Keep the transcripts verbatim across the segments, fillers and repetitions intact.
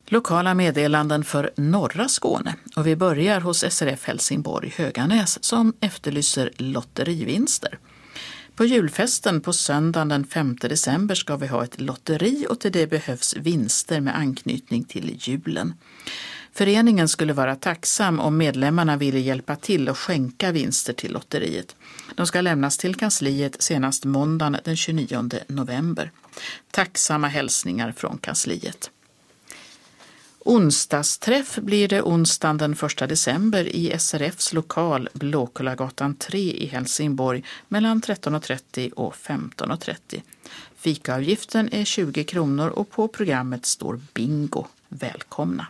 Lokala meddelanden för norra Skåne och vi börjar hos S R F Helsingborg Höganäs som efterlyser lotterivinster. På julfesten på söndagen den femte december ska vi ha ett lotteri och till det behövs vinster med anknytning till julen. Föreningen skulle vara tacksam om medlemmarna ville hjälpa till och skänka vinster till lotteriet. De ska lämnas till kansliet senast måndagen den tjugonionde november. Tacksamma hälsningar från kansliet. Onsdagsträff blir det onsdagen den första december i S R F:s lokal Blåkullagatan tre i Helsingborg mellan tretton och trettio och femton och trettio. Fikaavgiften är tjugo kronor och på programmet står bingo. Välkomna!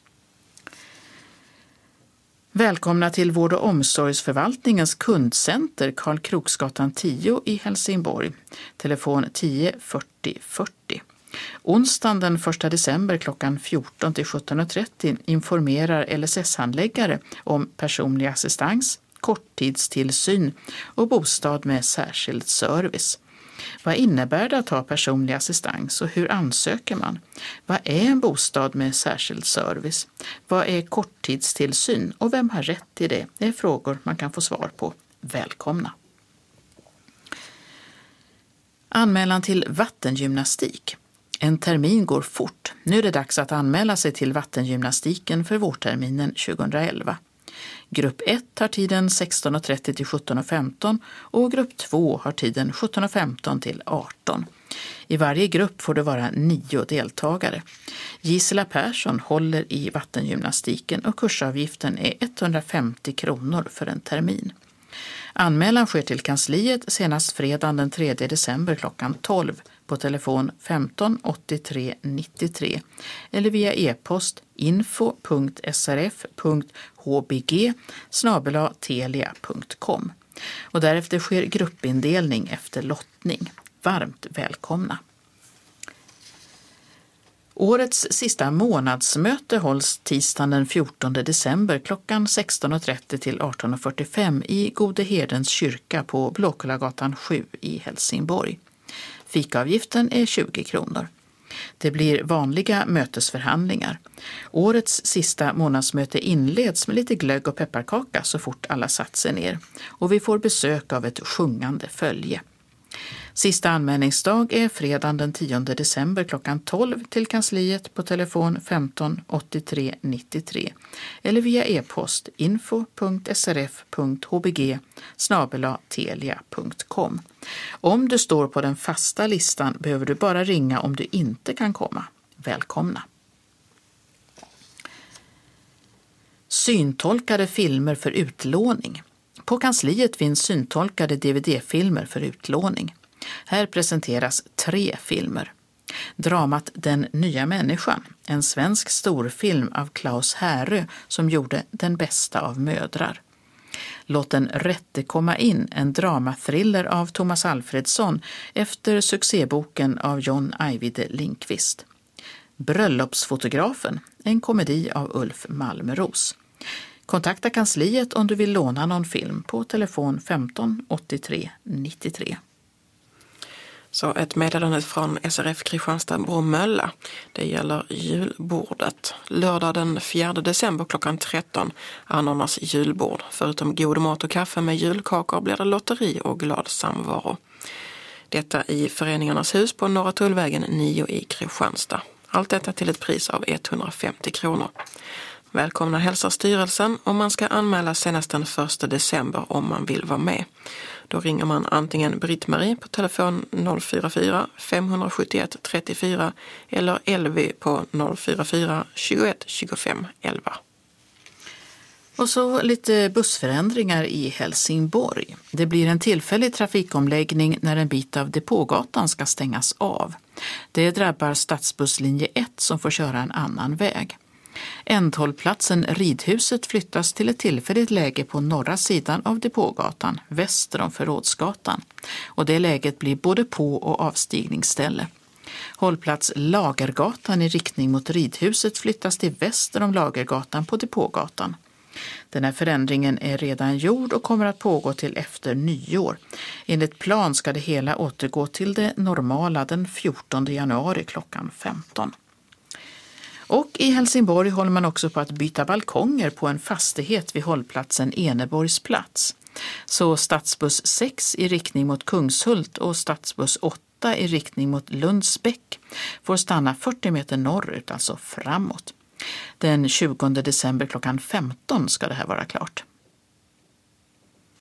Välkomna till Vård- och omsorgsförvaltningens kundcenter Karl Kroksgatan tio i Helsingborg. Telefon tio fyrtio fyrtio. Onsdagen den första december klockan fjorton till sjutton och trettio informerar L S S-handläggare om personlig assistans, korttidstillsyn och bostad med särskild service. Vad innebär det att ha personlig assistans och hur ansöker man? Vad är en bostad med särskild service? Vad är korttidstillsyn och vem har rätt till det? Det är frågor man kan få svar på. Välkomna! Anmälan till vattengymnastik. En termin går fort. Nu är det dags att anmäla sig till vattengymnastiken för vårterminen tjugoelva. Grupp ett har tiden sexton och trettio till sjutton och femton och grupp två har tiden sjutton och femton till arton. I varje grupp får det vara nio deltagare. Gisela Persson håller i vattengymnastiken och kursavgiften är etthundrafemtio kronor för en termin. Anmälan sker till kansliet senast fredagen den tredje december klockan tolv på telefon femton åttiotre nittiotre eller via e-post info punkt s r f punkt h b g snabel-a telia punkt com. Och därefter sker gruppindelning efter lottning. Varmt välkomna! Årets sista månadsmöte hålls tisdagen den fjortonde december klockan sexton och trettio till arton och fyrtiofem i Gode Herdens kyrka på Blåkullagatan sju i Helsingborg. Fikaavgiften är tjugo kronor. Det blir vanliga mötesförhandlingar. Årets sista månadsmöte inleds med lite glögg och pepparkaka så fort alla satt sig ner. Och vi får besök av ett sjungande följe. Sista anmälningsdag är fredagen den tionde december klockan tolv till kansliet på telefon femton åttiotre nittiotre eller via e-post info punkt s r f punkt h b g snabel-a telia punkt com. Om du står på den fasta listan behöver du bara ringa om du inte kan komma. Välkomna! Syntolkade filmer för utlåning. På kansliet finns syntolkade D V D-filmer för utlåning. Här presenteras tre filmer. Dramat Den nya människan, en svensk storfilm av Claes Härö som gjorde Den bästa av mödrar. Låt den rätte komma in, en dramathriller av Thomas Alfredsson efter succéboken av John Ajvide Lindqvist. Bröllopsfotografen, en komedi av Ulf Malmros. Kontakta kansliet om du vill låna någon film på telefon femton åttiotre nittiotre. Så ett meddelande från S R F Kristianstad Bromölla. Det gäller julbordet. Lördag den fjärde december klockan tretton anordnas julbord. Förutom god mat och kaffe med julkakor blir det lotteri och glad samvaro. Detta i Föreningarnas hus på Norra Tullvägen nio i Kristianstad. Allt detta till ett pris av etthundrafemtio kronor. Välkomna hälsar styrelsen och man ska anmäla senast den första december om man vill vara med. Då ringer man antingen Britt-Marie på telefon noll fyra fyra fem sju ett tre fyra eller Elvi på noll fyra fyra tjugoett tjugofem elva. Och så lite bussförändringar i Helsingborg. Det blir en tillfällig trafikomläggning när en bit av Depågatan ska stängas av. Det drabbar stadsbusslinje ett som får köra en annan väg. Ändhållplatsen Ridhuset flyttas till ett tillfälligt läge på norra sidan av Depågatan, väster om Förrådsgatan. Och det läget blir både på- och avstigningsställe. Hållplats Lagergatan i riktning mot Ridhuset flyttas till väster om Lagergatan på Depågatan. Den här förändringen är redan gjord och kommer att pågå till efter nyår. Enligt plan ska det hela återgå till det normala den fjortonde januari klockan femton. Och i Helsingborg håller man också på att byta balkonger på en fastighet vid hållplatsen Eneborgs plats. Så stadsbuss sex i riktning mot Kungshult och stadsbuss åtta i riktning mot Lundsbäck får stanna fyrtio meter norrut, alltså framåt. Den tjugonde december klockan femton ska det här vara klart.